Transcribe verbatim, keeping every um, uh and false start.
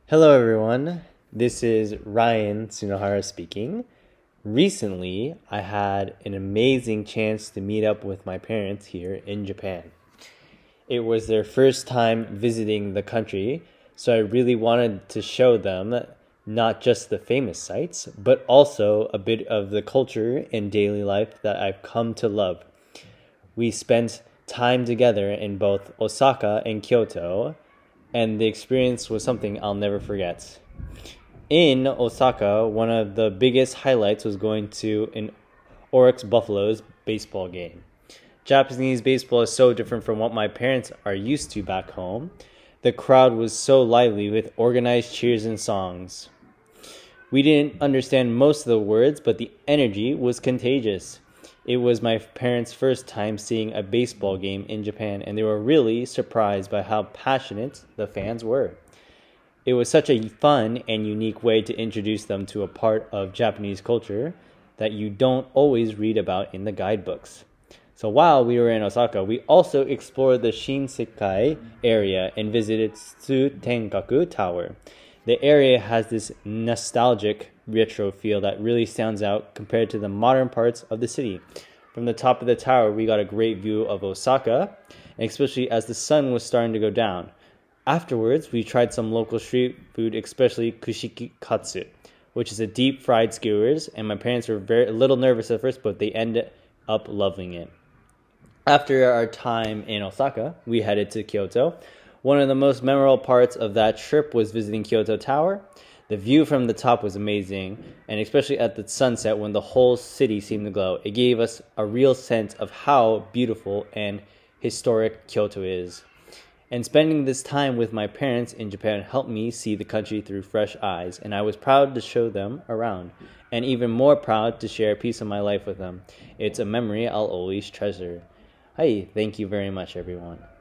Hello, everyone. This is Ryan Tsunohara speaking. Recently, I had an amazing chance to meet up with my parents here in Japan. It was their first time visiting the country, so I really wanted to show them not just the famous sites, but also a bit of the culture and daily life that I've come to love. We spent time together in both Osaka and Kyoto, and the experience was something I'll never forget. In Osaka, one of the biggest highlights was going to an Oryx Buffaloes baseball game. Japanese baseball is so different from what my parents are used to back home. The crowd was so lively with organized cheers and songs. We didn't understand most of the words, but the energy was contagious. It was my parents' first time seeing a baseball game in Japan, and they were really surprised by how passionate the fans were. It was such a fun and unique way to introduce them to a part of Japanese culture that you don't always read about in the guidebooks. So while we were in Osaka, we also explored the Shinsekai area and visited Tsutenkaku Tower. The area has this nostalgic retro feel that really stands out compared to the modern parts of the city. From the top of the tower, we got a great view of Osaka, and especially as the sun was starting to go down. Afterwards, we tried some local street food, especially kushikatsu, which is a deep fried skewers, and my parents were very a little nervous at first, but they ended up loving it. After our time in Osaka, we headed to Kyoto. One of the most memorable parts of that trip was visiting Kyoto Tower. The view from the top was amazing, and especially at the sunset when the whole city seemed to glow. It gave us a real sense of how beautiful and historic Kyoto is. And spending this time with my parents in Japan helped me see the country through fresh eyes, and I was proud to show them around, and even more proud to share a piece of my life with them. It's a memory I'll always treasure. Hi, thank you very much, everyone.